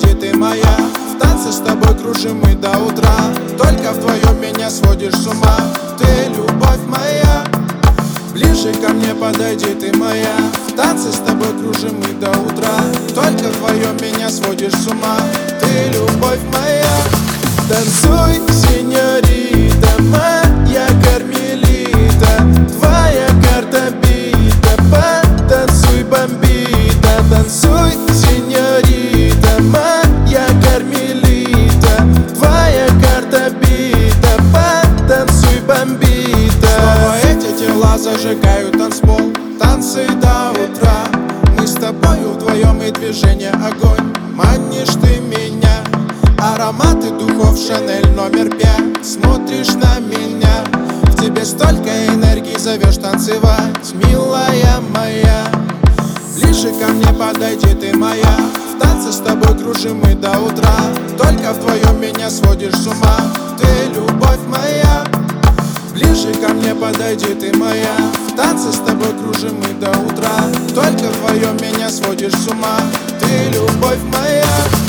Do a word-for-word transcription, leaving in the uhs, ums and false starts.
подойди, ты моя. В танце с тобой кружим мы до утра. Только вдвоем меня сводишь с ума. Ты любовь моя. Ближе ко мне подойди, ты моя. В танце с тобой кружим мы до утра. Только вдвоем меня сводишь с ума. Ты любовь моя. Танцуй, сеньорита, моя кармелита. Твоя карта бита, потанцуй, бомбита. Танцуй, сеньорита, моя кармелита. Твоя карта бита, потанцуй, бомбита. Снова эти тела зажигают танцпол. Танцы до утра. Мы с тобою вдвоем и движение огонь. Манишь ты меня. Ароматы духов Шанель номер пять. Смотришь на меня. В тебе столько энергии, зовешь танцевать, милая моя. Ближе ко мне подойди, ты моя. В танце с тобой кружим мы до утра. Только вдвоем меня сводишь с ума. Ты любовь моя. Ближе ко мне подойди, ты моя. В танце с тобой кружим мы до утра. Только вдвоем меня сводишь с ума. Ты любовь моя.